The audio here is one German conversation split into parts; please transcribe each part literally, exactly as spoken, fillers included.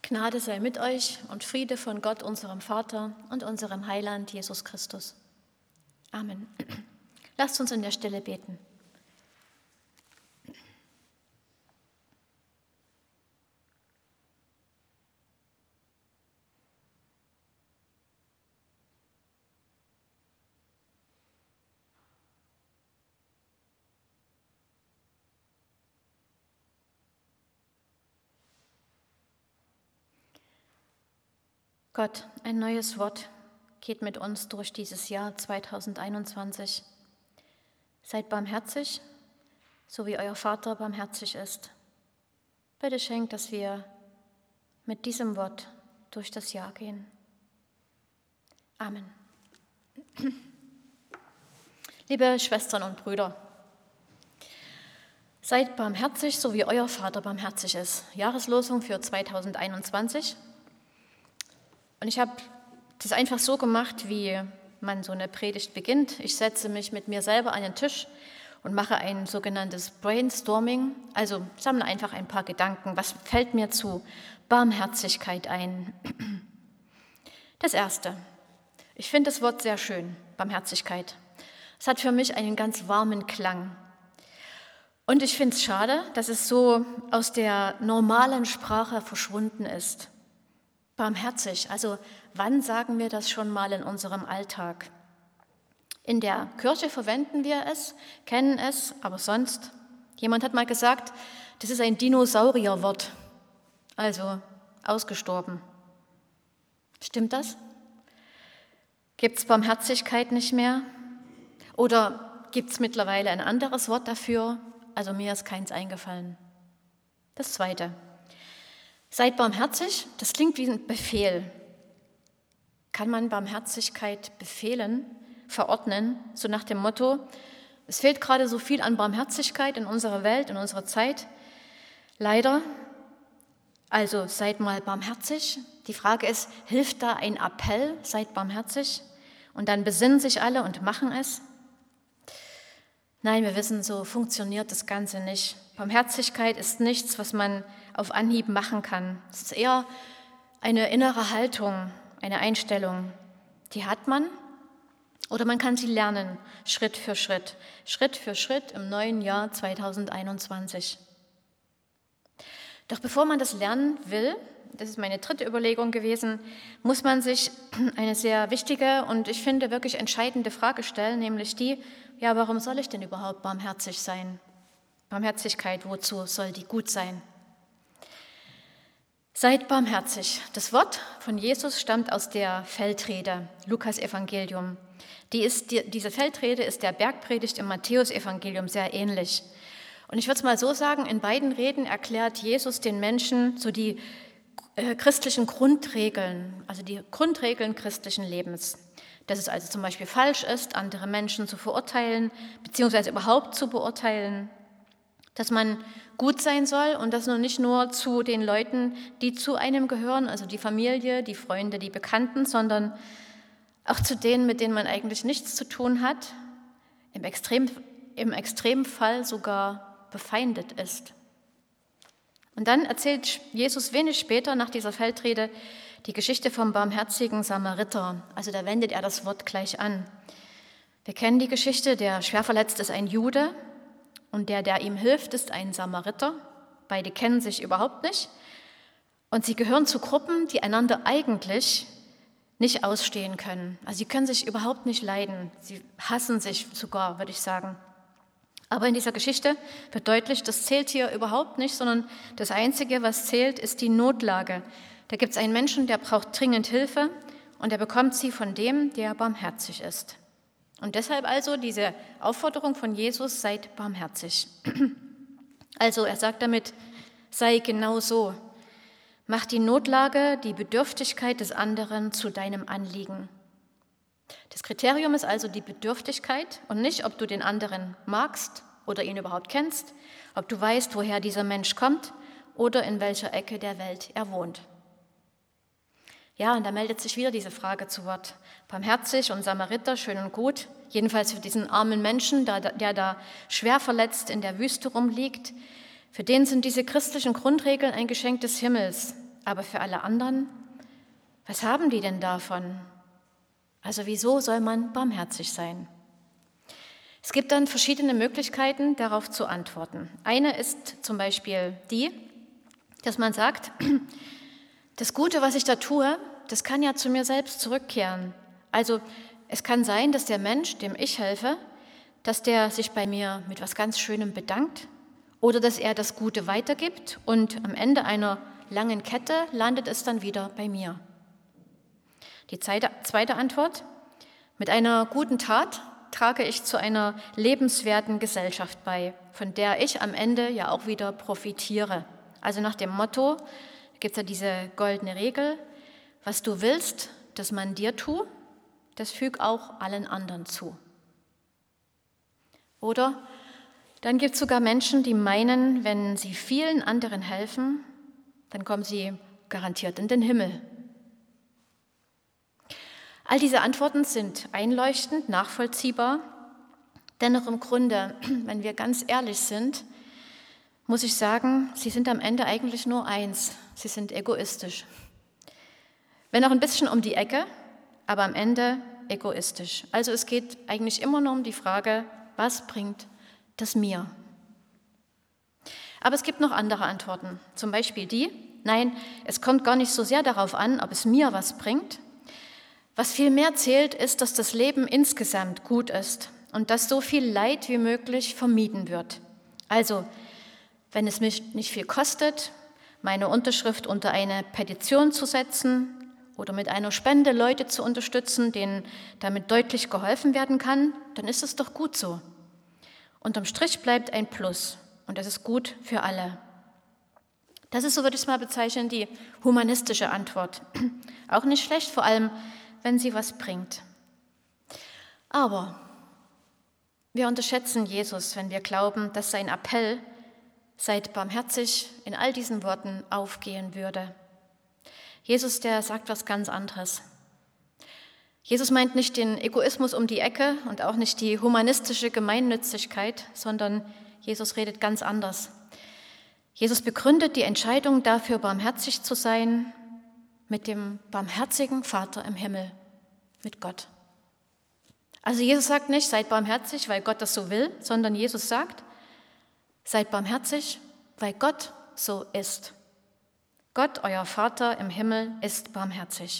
Gnade sei mit euch und Friede von Gott, unserem Vater und unserem Heiland Jesus Christus. Amen. Lasst uns in der Stille beten. Gott, ein neues Wort geht mit uns durch dieses Jahr zweitausendeinundzwanzig. Seid barmherzig, so wie euer Vater barmherzig ist. Bitte schenkt, dass wir mit diesem Wort durch das Jahr gehen. Amen. Liebe Schwestern und Brüder, seid barmherzig, so wie euer Vater barmherzig ist. Jahreslosung für zweitausendeinundzwanzig. Und ich habe das einfach so gemacht, wie man so eine Predigt beginnt. Ich setze mich mit mir selber an den Tisch und mache ein sogenanntes Brainstorming, also sammle einfach ein paar Gedanken. Was fällt mir zu Barmherzigkeit ein? Das Erste. Ich finde das Wort sehr schön, Barmherzigkeit. Es hat für mich einen ganz warmen Klang. Und ich finde es schade, dass es so aus der normalen Sprache verschwunden ist. Barmherzig, also wann sagen wir das schon mal in unserem Alltag? In der Kirche verwenden wir es, kennen es, aber sonst? Jemand hat mal gesagt, das ist ein Dinosaurierwort, also ausgestorben. Stimmt das? Gibt es Barmherzigkeit nicht mehr? Oder gibt es mittlerweile ein anderes Wort dafür? Also mir ist keins eingefallen. Das Zweite. Seid barmherzig, das klingt wie ein Befehl. Kann man Barmherzigkeit befehlen, verordnen, so nach dem Motto, es fehlt gerade so viel an Barmherzigkeit in unserer Welt, in unserer Zeit. Leider, also seid mal barmherzig. Die Frage ist, hilft da ein Appell, seid barmherzig? Und dann besinnen sich alle und machen es? Nein, wir wissen, so funktioniert das Ganze nicht. Barmherzigkeit ist nichts, was man auf Anhieb machen kann. Es ist eher eine innere Haltung, eine Einstellung. Die hat man oder man kann sie lernen, Schritt für Schritt, Schritt für Schritt im neuen Jahr zweitausendeinundzwanzig. Doch bevor man das lernen will, das ist meine dritte Überlegung gewesen, muss man sich eine sehr wichtige und ich finde wirklich entscheidende Frage stellen, nämlich die, ja, warum soll ich denn überhaupt barmherzig sein? Barmherzigkeit, wozu soll die gut sein? Seid barmherzig. Das Wort von Jesus stammt aus der Feldrede, Lukas Evangelium. Die ist, die, diese Feldrede ist der Bergpredigt im Matthäus-Evangelium sehr ähnlich. Und ich würde es mal so sagen, in beiden Reden erklärt Jesus den Menschen so die äh, christlichen Grundregeln, also die Grundregeln christlichen Lebens. Dass es also zum Beispiel falsch ist, andere Menschen zu verurteilen, beziehungsweise überhaupt zu beurteilen, dass man gut sein soll und das nur nicht nur zu den Leuten, die zu einem gehören, also die Familie, die Freunde, die Bekannten, sondern auch zu denen, mit denen man eigentlich nichts zu tun hat, im Extrem, im Extremfall sogar befeindet ist. Und dann erzählt Jesus wenig später nach dieser Feldrede die Geschichte vom barmherzigen Samariter. Also da wendet er das Wort gleich an. Wir kennen die Geschichte, der Schwerverletzte ist ein Jude und der, der ihm hilft, ist ein Samariter. Beide kennen sich überhaupt nicht und sie gehören zu Gruppen, die einander eigentlich nicht ausstehen können. Also sie können sich überhaupt nicht leiden, sie hassen sich sogar, würde ich sagen. Aber in dieser Geschichte wird deutlich, das zählt hier überhaupt nicht, sondern das Einzige, was zählt, ist die Notlage. Da gibt es einen Menschen, der braucht dringend Hilfe und er bekommt sie von dem, der barmherzig ist. Und deshalb also diese Aufforderung von Jesus, seid barmherzig. Also er sagt damit, sei genau so. Mach die Notlage, die Bedürftigkeit des anderen zu deinem Anliegen. Das Kriterium ist also die Bedürftigkeit und nicht, ob du den anderen magst oder ihn überhaupt kennst, ob du weißt, woher dieser Mensch kommt oder in welcher Ecke der Welt er wohnt. Ja, und da meldet sich wieder diese Frage zu Wort. Barmherzig und Samariter, schön und gut, jedenfalls für diesen armen Menschen, der, der da schwer verletzt in der Wüste rumliegt. Für den sind diese christlichen Grundregeln ein Geschenk des Himmels. aber für alle anderen, was haben die denn davon? Also wieso soll man barmherzig sein? Es gibt dann verschiedene Möglichkeiten, darauf zu antworten. Eine ist zum Beispiel die, dass man sagt, das Gute, was ich da tue, das kann ja zu mir selbst zurückkehren. Also es kann sein, dass der Mensch, dem ich helfe, dass der sich bei mir mit was ganz Schönem bedankt oder dass er das Gute weitergibt und am Ende einer langen Kette landet es dann wieder bei mir. Die zweite Antwort, mit einer guten Tat trage ich zu einer lebenswerten Gesellschaft bei, von der ich am Ende ja auch wieder profitiere. Also nach dem Motto, da gibt es ja diese goldene Regel, was du willst, dass man dir tut, das füg auch allen anderen zu. Oder dann gibt es sogar Menschen, die meinen, wenn sie vielen anderen helfen, dann kommen sie garantiert in den Himmel. All diese Antworten sind einleuchtend, nachvollziehbar. Dennoch im Grunde, wenn wir ganz ehrlich sind, muss ich sagen, sie sind am Ende eigentlich nur eins. Sie sind egoistisch. Wenn auch ein bisschen um die Ecke, aber am Ende egoistisch. Also es geht eigentlich immer nur um die Frage, was bringt das mir? Aber es gibt noch andere Antworten. Zum Beispiel die, nein, es kommt gar nicht so sehr darauf an, ob es mir was bringt. Was viel mehr zählt, ist, dass das Leben insgesamt gut ist und dass so viel Leid wie möglich vermieden wird. Also, wenn es mich nicht viel kostet, meine Unterschrift unter eine Petition zu setzen oder mit einer Spende Leute zu unterstützen, denen damit deutlich geholfen werden kann, dann ist es doch gut so. Unterm Strich bleibt ein Plus und das ist gut für alle. Das ist, so würde ich es mal bezeichnen, die humanistische Antwort. Auch nicht schlecht, vor allem, wenn sie was bringt. Aber wir unterschätzen Jesus, wenn wir glauben, dass sein Appell, seid barmherzig, in all diesen Worten aufgehen würde. Jesus, der sagt was ganz anderes. Jesus meint nicht den Egoismus um die Ecke und auch nicht die humanistische Gemeinnützigkeit, sondern Jesus redet ganz anders. Jesus begründet die Entscheidung dafür, barmherzig zu sein, mit dem barmherzigen Vater im Himmel, mit Gott. Also Jesus sagt nicht, seid barmherzig, weil Gott das so will, sondern Jesus sagt, seid barmherzig, weil Gott so ist. Gott, euer Vater im Himmel, ist barmherzig.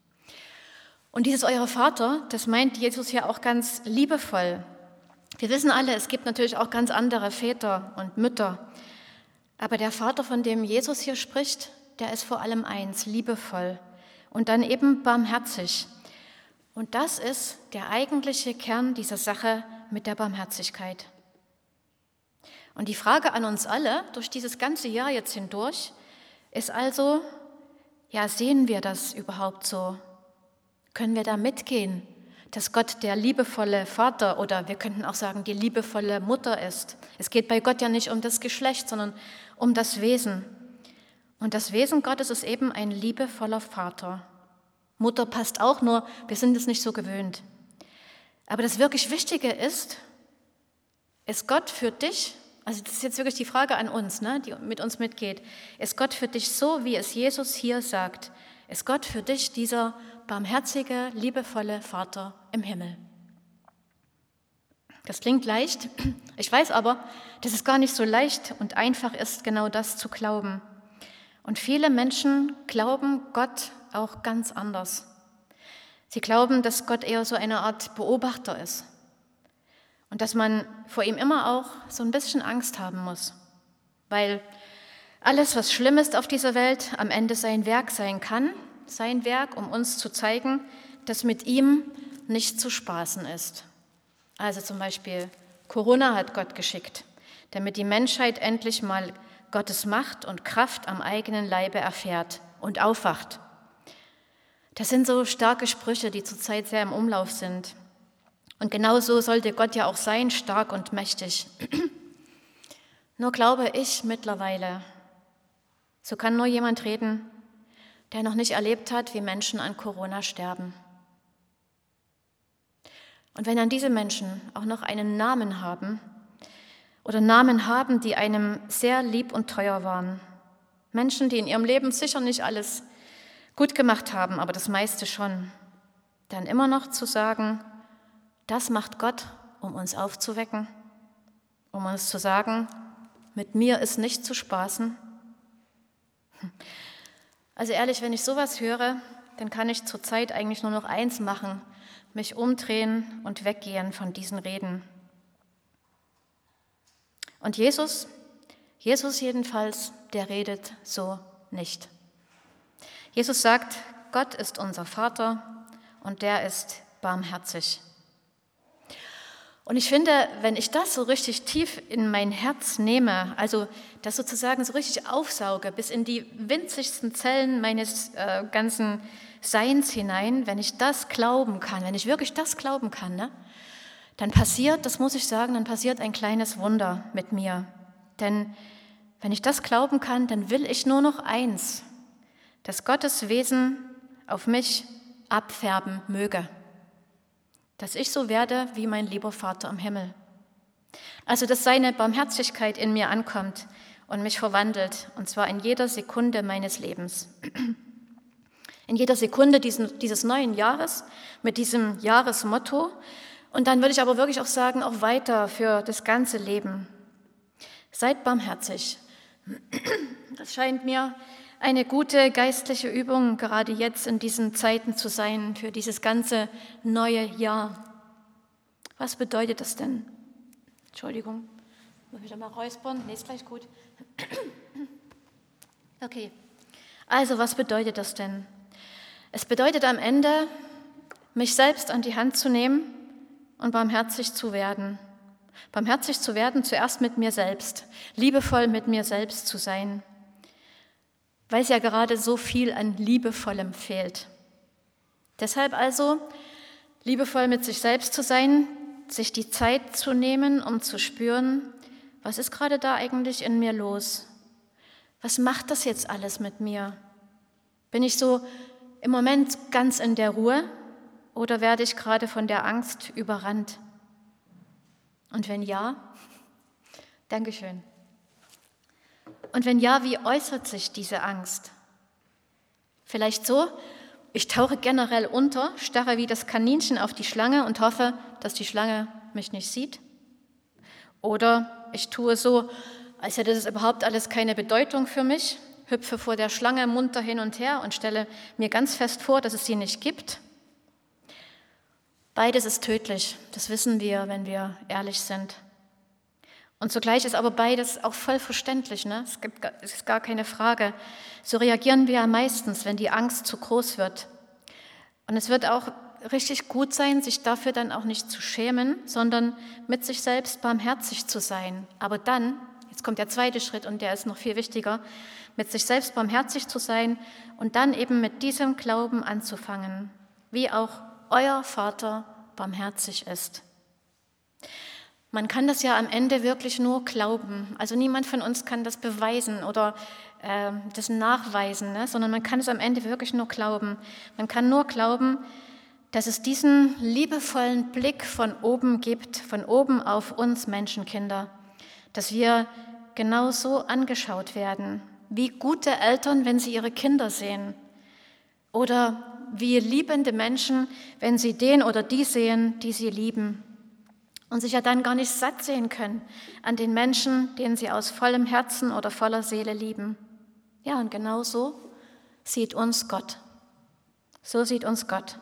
Und dieses euer Vater, das meint Jesus ja auch ganz liebevoll. Wir wissen alle, es gibt natürlich auch ganz andere Väter und Mütter. Aber der Vater, von dem Jesus hier spricht, der ist vor allem eins, liebevoll und dann eben barmherzig. Und das ist der eigentliche Kern dieser Sache mit der Barmherzigkeit. Und die Frage an uns alle, durch dieses ganze Jahr jetzt hindurch, ist also, ja, sehen wir das überhaupt so? Können wir da mitgehen, dass Gott der liebevolle Vater oder wir könnten auch sagen, die liebevolle Mutter ist? Es geht bei Gott ja nicht um das Geschlecht, sondern um das Wesen. Und das Wesen Gottes ist eben ein liebevoller Vater. Mutter passt auch, nur wir sind es nicht so gewöhnt. Aber das wirklich Wichtige ist, ist Gott für dich, also das ist jetzt wirklich die Frage an uns, ne, die mit uns mitgeht, ist Gott für dich so, wie es Jesus hier sagt, ist Gott für dich dieser barmherzige, liebevolle Vater im Himmel? Das klingt leicht, ich weiß aber, dass es gar nicht so leicht und einfach ist, genau das zu glauben. Und viele Menschen glauben Gott auch ganz anders. Sie glauben, dass Gott eher so eine Art Beobachter ist und dass man vor ihm immer auch so ein bisschen Angst haben muss, weil alles, was schlimm ist auf dieser Welt, am Ende sein Werk sein kann, sein Werk, um uns zu zeigen, dass mit ihm nicht zu spaßen ist. Also zum Beispiel Corona hat Gott geschickt, damit die Menschheit endlich mal Gottes Macht und Kraft am eigenen Leibe erfährt und aufwacht. Das sind so starke Sprüche, die zurzeit sehr im Umlauf sind. Und genauso sollte Gott ja auch sein, stark und mächtig. Nur glaube ich mittlerweile, so kann nur jemand reden, der noch nicht erlebt hat, wie Menschen an Corona sterben. Und wenn dann diese Menschen auch noch einen Namen haben oder Namen haben, die einem sehr lieb und teuer waren, Menschen, die in ihrem Leben sicher nicht alles gut gemacht haben, aber das meiste schon, dann immer noch zu sagen, das macht Gott, um uns aufzuwecken, um uns zu sagen, mit mir ist nicht zu spaßen. Also ehrlich, wenn ich sowas höre, dann kann ich zurzeit eigentlich nur noch eins machen, mich umdrehen und weggehen von diesen Reden. Und Jesus, Jesus jedenfalls, der redet so nicht. Jesus sagt, Gott ist unser Vater und der ist barmherzig. Und ich finde, wenn ich das so richtig tief in mein Herz nehme, also das sozusagen so richtig aufsauge, bis in die winzigsten Zellen meines äh, ganzen Seins hinein, wenn ich das glauben kann, wenn ich wirklich das glauben kann, ne, dann passiert, das muss ich sagen, dann passiert ein kleines Wunder mit mir. Denn wenn ich das glauben kann, dann will ich nur noch eins, dass Gottes Wesen auf mich abfärben möge. Dass ich so werde wie mein lieber Vater im Himmel. Also, dass seine Barmherzigkeit in mir ankommt und mich verwandelt, und zwar in jeder Sekunde meines Lebens. In jeder Sekunde diesen, dieses neuen Jahres mit diesem Jahresmotto. Und dann würde ich aber wirklich auch sagen, auch weiter für das ganze Leben. Seid barmherzig. Das scheint mir eine gute geistliche Übung, gerade jetzt in diesen Zeiten zu sein, für dieses ganze neue Jahr. Was bedeutet das denn? Entschuldigung, muss ich wieder mal räuspern? Nee, ist gleich gut. Okay, also was bedeutet das denn? Es bedeutet am Ende, mich selbst an die Hand zu nehmen und barmherzig zu werden. Barmherzig zu werden, zuerst mit mir selbst, liebevoll mit mir selbst zu sein. Weil es ja gerade so viel an Liebevollem fehlt. Deshalb also, liebevoll mit sich selbst zu sein, sich die Zeit zu nehmen, um zu spüren, was ist gerade da eigentlich in mir los? Was macht das jetzt alles mit mir? Bin ich so im Moment ganz in der Ruhe oder werde ich gerade von der Angst überrannt? Und wenn ja, Dankeschön. Und wenn ja, wie äußert sich diese Angst? Vielleicht so, ich tauche generell unter, starre wie das Kaninchen auf die Schlange und hoffe, dass die Schlange mich nicht sieht. Oder ich tue so, als hätte das überhaupt alles keine Bedeutung für mich, hüpfe vor der Schlange munter hin und her und stelle mir ganz fest vor, dass es sie nicht gibt. Beides ist tödlich, das wissen wir, wenn wir ehrlich sind. Und zugleich ist aber beides auch voll verständlich, ne? Es gibt, es ist gar keine Frage. So reagieren wir ja meistens, wenn die Angst zu groß wird. Und es wird auch richtig gut sein, sich dafür dann auch nicht zu schämen, sondern mit sich selbst barmherzig zu sein. Aber dann, jetzt kommt der zweite Schritt und der ist noch viel wichtiger, mit sich selbst barmherzig zu sein und dann eben mit diesem Glauben anzufangen, wie auch euer Vater barmherzig ist. Man kann das ja am Ende wirklich nur glauben. Also niemand von uns kann das beweisen oder äh, das nachweisen, ne? Sondern man kann es am Ende wirklich nur glauben. Man kann nur glauben, dass es diesen liebevollen Blick von oben gibt, von oben auf uns Menschenkinder, dass wir genauso angeschaut werden, wie gute Eltern, wenn sie ihre Kinder sehen, oder wie liebende Menschen, wenn sie den oder die sehen, die sie lieben. Und sich ja dann gar nicht satt sehen können an den Menschen, den sie aus vollem Herzen oder voller Seele lieben. Ja, und genau so sieht uns Gott. So sieht uns Gott.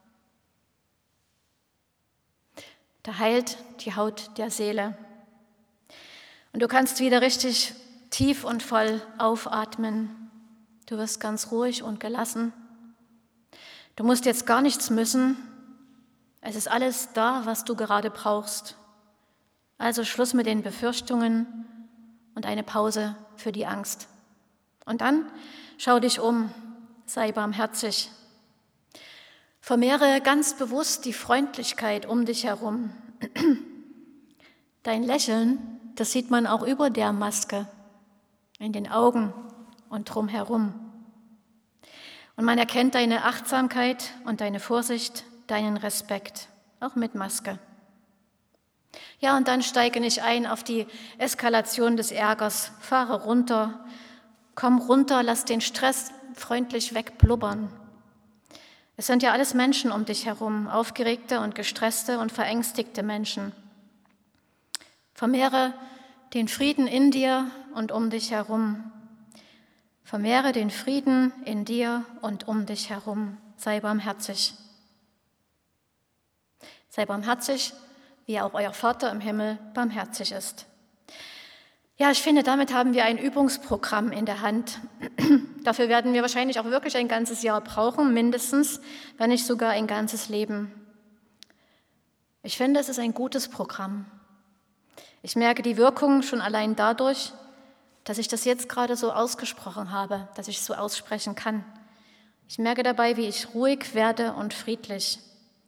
Da heilt die Haut der Seele. Und du kannst wieder richtig tief und voll aufatmen. Du wirst ganz ruhig und gelassen. Du musst jetzt gar nichts müssen. Es ist alles da, was du gerade brauchst. Also Schluss mit den Befürchtungen und eine Pause für die Angst. Und dann schau dich um, sei barmherzig. Vermehre ganz bewusst die Freundlichkeit um dich herum. Dein Lächeln, das sieht man auch über der Maske, in den Augen und drumherum. Und man erkennt deine Achtsamkeit und deine Vorsicht, deinen Respekt, auch mit Maske. Ja, und dann steige nicht ein auf die Eskalation des Ärgers, fahre runter Komm runter, lass den Stress freundlich wegblubbern. Es sind ja alles Menschen um dich herum, aufgeregte und gestresste und verängstigte Menschen. Vermehre den Frieden in dir und um dich herum. Vermehre den Frieden in dir und um dich herum. Sei barmherzig. Sei barmherzig, wie auch euer Vater im Himmel barmherzig ist. Ja, ich finde, damit haben wir ein Übungsprogramm in der Hand. Dafür werden wir wahrscheinlich auch wirklich ein ganzes Jahr brauchen, mindestens, wenn nicht sogar ein ganzes Leben. Ich finde, es ist ein gutes Programm. Ich merke die Wirkung schon allein dadurch, dass ich das jetzt gerade so ausgesprochen habe, dass ich es so aussprechen kann. Ich merke dabei, wie ich ruhig werde und friedlich.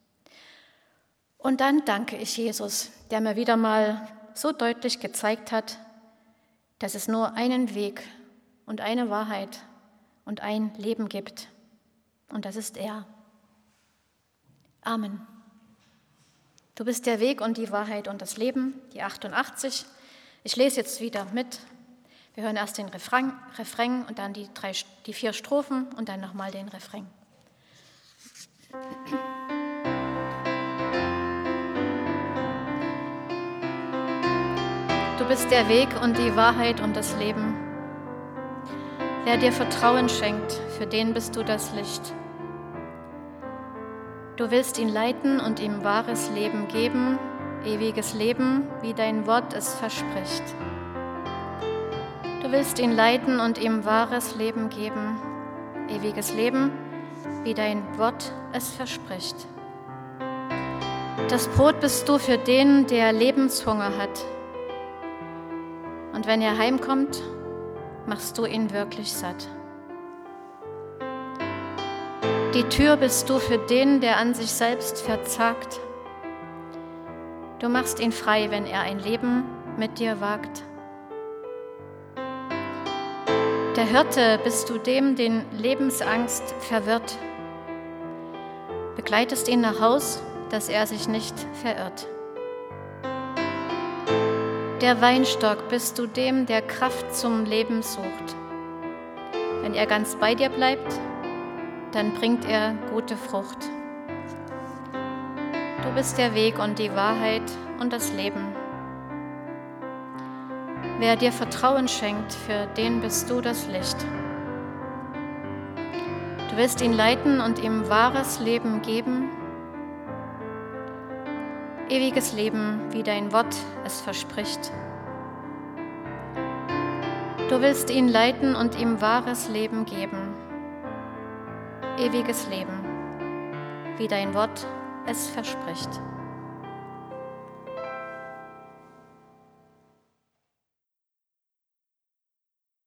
Und dann danke ich Jesus, der mir wieder mal so deutlich gezeigt hat, dass es nur einen Weg und eine Wahrheit und ein Leben gibt. Und das ist er. Amen. Du bist der Weg und die Wahrheit und das Leben, die achtundachtzig. Ich lese jetzt wieder mit. Wir hören erst den Refrain, Refrain und dann die, drei, die vier Strophen und dann nochmal den Refrain. Du bist der Weg und die Wahrheit und das Leben. Wer dir Vertrauen schenkt, für den bist du das Licht. Du willst ihn leiten und ihm wahres Leben geben, ewiges Leben, wie dein Wort es verspricht. Du willst ihn leiten und ihm wahres Leben geben, ewiges Leben, wie dein Wort es verspricht. Das Brot bist du für den, der Lebenshunger hat. Und wenn er heimkommt, machst du ihn wirklich satt. Die Tür bist du für den, der an sich selbst verzagt. Du machst ihn frei, wenn er ein Leben mit dir wagt. Der Hirte bist du dem, den Lebensangst verwirrt. Begleitest ihn nach Haus, dass er sich nicht verirrt. Der Weinstock bist du dem, der Kraft zum Leben sucht. Wenn er ganz bei dir bleibt, dann bringt er gute Frucht. Du bist der Weg und die Wahrheit und das Leben. Wer dir Vertrauen schenkt, für den bist du das Licht. Du willst ihn leiten und ihm wahres Leben geben, ewiges Leben, wie dein Wort es verspricht. Du willst ihn leiten und ihm wahres Leben geben, ewiges Leben, wie dein Wort es verspricht.